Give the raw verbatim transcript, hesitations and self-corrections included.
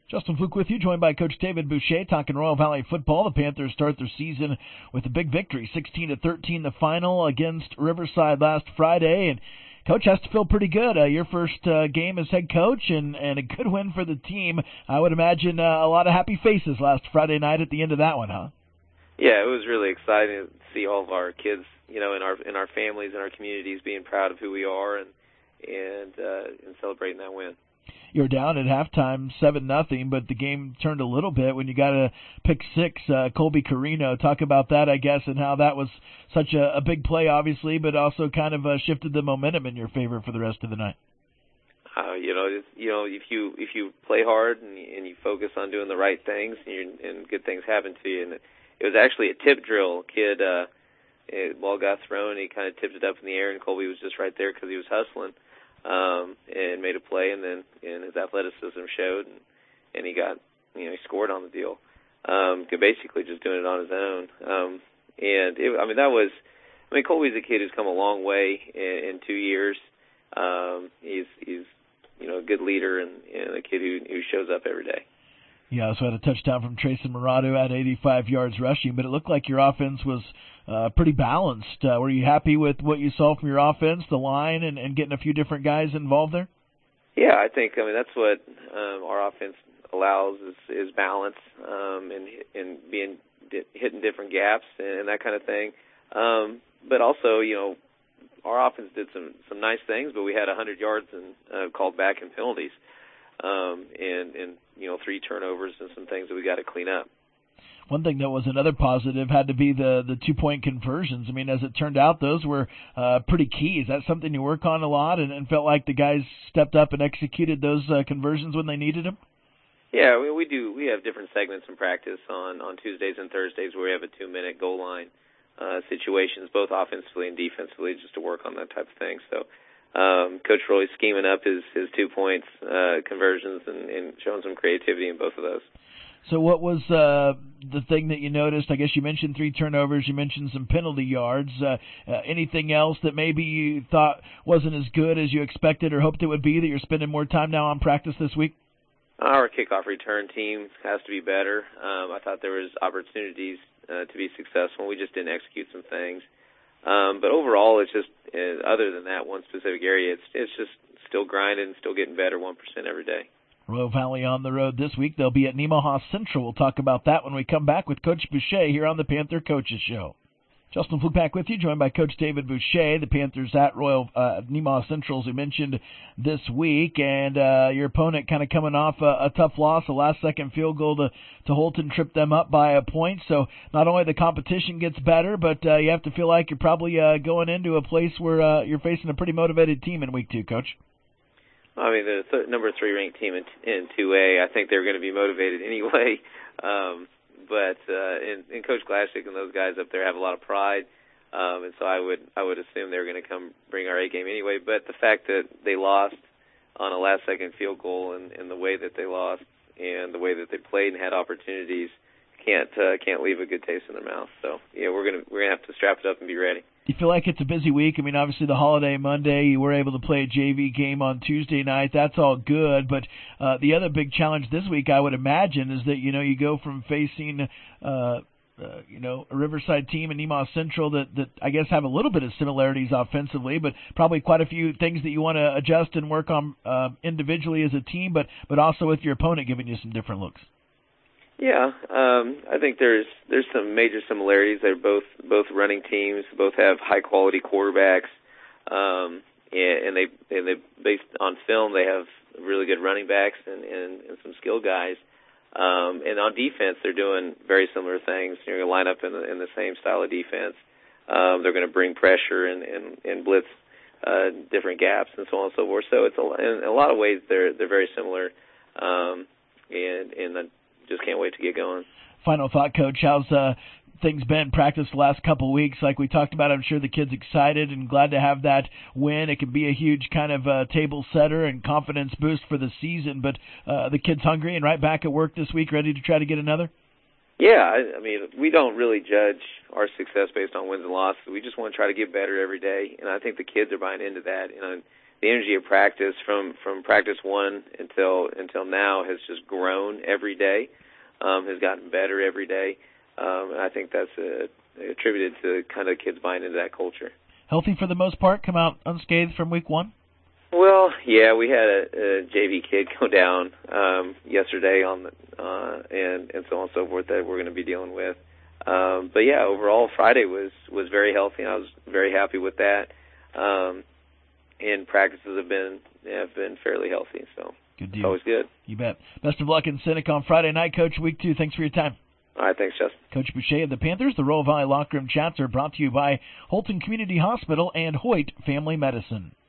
Justin Fluke with you, joined by Coach David Boucher, talking Royal Valley football. The Panthers start their season with a big victory, sixteen to thirteen, the final against Riverside last Friday. And Coach has to feel pretty good. Uh, your first uh, game as head coach, and, and a good win for the team. I would imagine uh, a lot of happy faces last Friday night at the end of that one, huh? Yeah, it was really exciting to see all of our kids, you know, in our in our families and our communities being proud of who we are and and uh, and celebrating that win. You were down at halftime, seven nothing, but the game turned a little bit when you got a pick six. Uh, Colby Carino, talk about that, I guess, and how that was such a, a big play, obviously, but also kind of uh, shifted the momentum in your favor for the rest of the night. Uh, you know, it's, you know, if you if you play hard and you, and you focus on doing the right things, and, you, and good things happen to you. And it, it was actually a tip drill. Kid, uh, it, ball got thrown, and he kind of tipped it up in the air, and Colby was just right there because he was hustling. Um, and made a play, and then and his athleticism showed, and, and he got, you know, he scored on the deal. Um, basically just doing it on his own. Um, and it, I mean, that was, I mean, Colby's a kid who's come a long way in, in two years. Um, he's he's, you know, a good leader and, and a kid who who shows up every day. You also had a touchdown from Trayson Murado at eighty-five yards rushing, but it looked like your offense was uh, pretty balanced. Uh, were you happy with what you saw from your offense, the line, and, and getting a few different guys involved there? Yeah, I think, I mean, that's what um, our offense allows is, is balance um, and, and being hitting different gaps and, and that kind of thing. Um, but also, you know, our offense did some, some nice things, but we had one hundred yards and uh, called back in penalties. Um, and, and, you know, three turnovers and some things that we got to clean up. One thing that was another positive had to be the, the two-point conversions. I mean, as it turned out, those were uh, pretty key. Is that something you work on a lot and, and felt like the guys stepped up and executed those uh, conversions when they needed them? Yeah, we, we do. We have different segments in practice on, on Tuesdays and Thursdays where we have a two-minute goal line uh, situations, both offensively and defensively, just to work on that type of thing. So Um, Coach Roy's scheming up his, his two points uh, conversions and, and showing some creativity in both of those. So what was uh, the thing that you noticed? I guess you mentioned three turnovers. You mentioned some penalty yards. Uh, uh, anything else that maybe you thought wasn't as good as you expected or hoped it would be that you're spending more time now on practice this week? Our kickoff return team has to be better. Um, I thought there was opportunities uh, to be successful. We just didn't execute some things. Um, but overall, it's just, uh, other than that one specific area, it's it's just still grinding, still getting better one percent every day. Royal Valley on the road this week. They'll be at Nemaha Central. We'll talk about that when we come back with Coach Boucher here on the Panther Coaches Show. Justin Fluke back with you, joined by Coach David Boucher. The Panthers at Royal uh, Nemaha Central, as we mentioned this week, and uh, your opponent kind of coming off a, a tough loss, a last-second field goal to, to Holton tripped them up by a point. So not only the competition gets better, but uh, you have to feel like you're probably uh, going into a place where uh, you're facing a pretty motivated team in week two, Coach. I mean, the th- number three ranked team in, in two A, I think they're going to be motivated anyway. Um, But uh, and, and Coach Glassick and those guys up there have a lot of pride, um, and so I would I would assume they're going to come bring our A game anyway. But the fact that they lost on a last-second field goal and, and the way that they lost and the way that they played and had opportunities can't uh, can't leave a good taste in their mouth. So yeah, we're gonna we're gonna have to strap it up and be ready. You feel like it's a busy week? I mean, obviously the holiday Monday, you were able to play a J V game on Tuesday night. That's all good. But uh, the other big challenge this week, I would imagine, is that, you know, you go from facing, uh, uh, you know, a Riverside team and Nemaha Central that, that I guess have a little bit of similarities offensively, but probably quite a few things that you want to adjust and work on uh, individually as a team, but, but also with your opponent giving you some different looks. Yeah, um, I think there's there's some major similarities. They're both both running teams. Both have high quality quarterbacks, um, and, and they and they based on film they have really good running backs and, and, and some skill guys. Um, and on defense, they're doing very similar things. You're going to line up in the, in the same style of defense. Um, they're going to bring pressure and, and, and blitz uh, different gaps and so on and so forth. So it's a, in a lot of ways they're they're very similar, um, and and the just can't wait to get going. Final thought, Coach. How's uh, things been practice the last couple of weeks? Like we talked about, I'm sure the kids excited and glad to have that win. It can be a huge kind of uh, table setter and confidence boost for the season. But uh, the kids hungry and right back at work this week, ready to try to get another? Yeah, I, I mean, we don't really judge our success based on wins and losses. We just want to try to get better every day, and I think the kids are buying into that. You know, the energy of practice from, from practice one until until now has just grown every day, um, has gotten better every day, um, and I think that's a, attributed to kind of kids buying into that culture. Healthy for the most part, come out unscathed from week one? Well, yeah, we had a, a J V kid go down um, yesterday on the, uh, and and so on and so forth that we're going to be dealing with. Um, but yeah, overall Friday was was very healthy. I was very happy with that. Um, and practices have been have been fairly healthy, so good deal. It's always good. You bet. Best of luck in Seneca on Friday night, Coach. Week two. Thanks for your time. All right, thanks, Justin. Coach Boucher of the Panthers. The Royal Valley Locker Room Chats are brought to you by Holton Community Hospital and Hoyt Family Medicine.